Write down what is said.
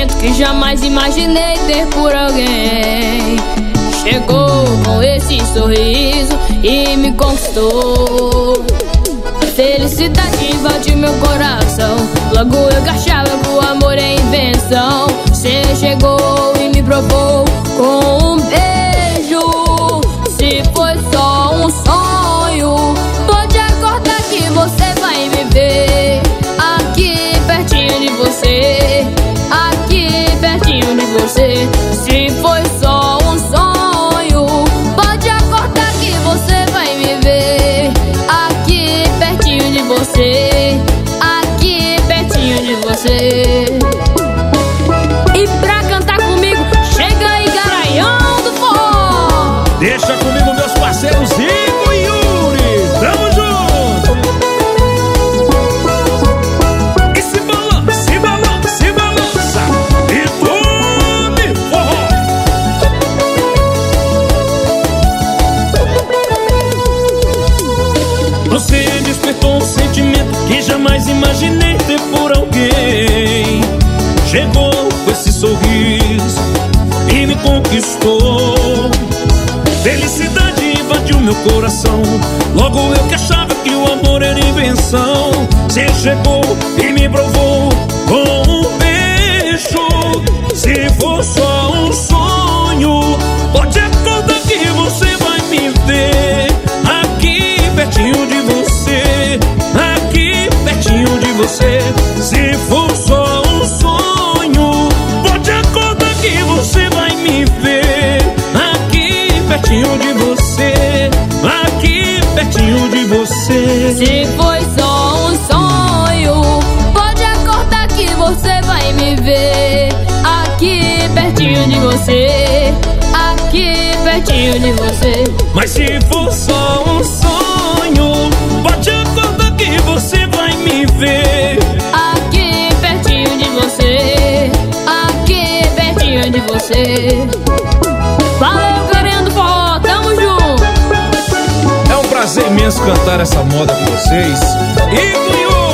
sentimento que jamais imaginei ter por alguém. Chegou com esse sorriso e me conquistou. A felicidade invadiu meu coração. Logo eu que achava que o amor é invenção. Cê chegou e me provou com um beijo. Se foi só um sonho, pode acordar que você vai me ver aqui pertinho de você, aqui pertinho de você. Se foi só um sonho, pode acordar que você vai me ver aqui pertinho de você, aqui pertinho de você. E pra cantar comigo, chega aí, Garanhão do Forró. Deixa comigo meus parceiros Rico e Yuri, tamo junto. E se balança, se balança, se balança, e tome forró. Você despertou um sentimento que jamais imaginei ter por alguém. Chegou com esse sorriso e me conquistou. Felicidade invadiu meu coração. Logo eu que achava que o amor era invenção. Você chegou e me provou com um beijo. Se for só um sonho, pode acordar que você vai me ver aqui pertinho de você, aqui pertinho de você. Se for só um sonho, pode acordar que você vai me ver aqui pertinho de você, aqui pertinho de você. Se foi só um sonho, pode acordar que você vai me ver aqui pertinho de você, aqui pertinho de você. Mas se for só um sonho, pode acordar que você vai me ver aqui pertinho de você, aqui pertinho de você. Valeu, Garanhão do Forró, tamo junto. É um prazer imenso cantar essa moda com vocês. E